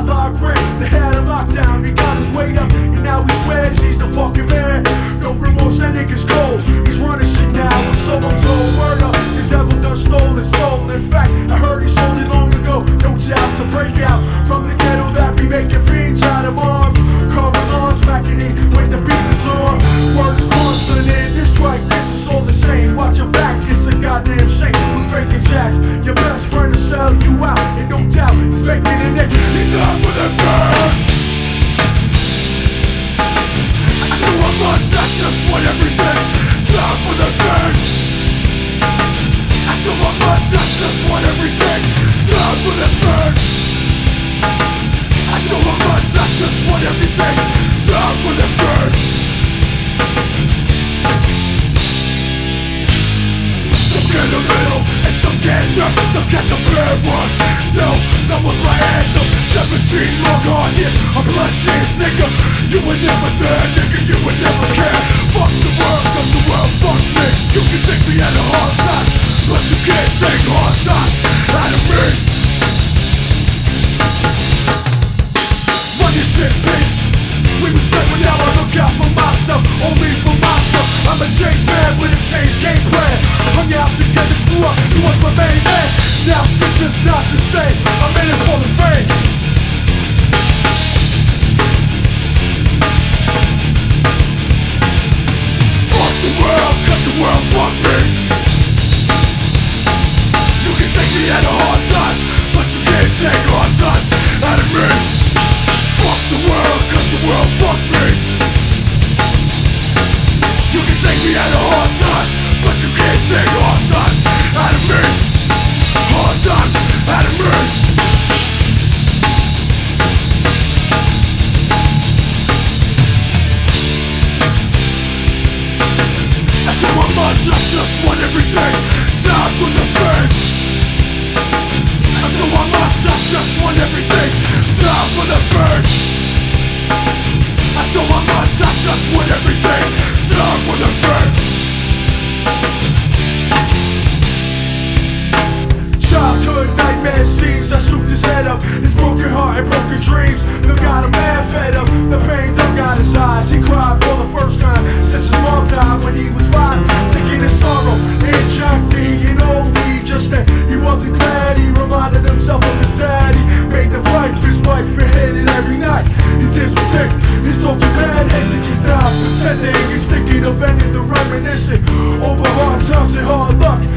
outlaw grit. They had him locked down, he got his weight up, and now he swears he's the fucking man. No remorse, that nigga's cold. He's running shit now, and so I'm told. Word up, the devil done stole his soul. In fact, I heard he sold it long ago. No doubt to break out from the ghetto that be making fiends out of arms. Carving arms, smacking it when the beat is on. Word is born, son, in this track, this is all the same. Watch your back, it's a goddamn shame. Who's faking jacks? Your best friend to sell you out, and no doubt he's making a nick. He's up for the burn. I do a month, I just want everything. Time for the burn. I do a month, I just want everything. Time for the burn. I do a month, I just want everything. Time for the burn. Some get a little, and some get nervous, some catch a bad one. No, that was my anthem. 17 long hard years of blood tears, nigga. You were never there, nigga, you would never care. Fuck the world, cause the world fucked me. You can take me at a hard time, but you can't take hard times out of me. Run your shit, bitch. We was dead, but now I look out for myself, only for myself. I'm a changed man with a changed game plan. Hung out together, grew up, he was my main man. Now shit just not the same, I'm in it for the fame. Fuck the world, cause the world fucked me. You can take me at a hard times, but you can't take hard times out of me. Fuck the world, cause the world fucked me. You can take me at a hard time, but you can't take hard times out of me. Hard times out of me. After 1 month, I just want everything. Time for the fame. After 1 month, I just want everything. Time for the fame. After 1 month, I just want everything. Time for the fame. Childhood nightmare scenes, I shoot his head up. His broken heart and broken dreams, they got a man fed up. The pain dug out his eyes, he cried for the first time since his mom died when he was 5. Sinking his sorrow, injecting an oldie. Just that he wasn't glad, he reminded himself of his daddy. Made the wife his wife and hit it every night. His ears were thick, his thoughts were bad, hectic, he's not pretending. He's thinking of ending the reminiscing over hard times and hard luck.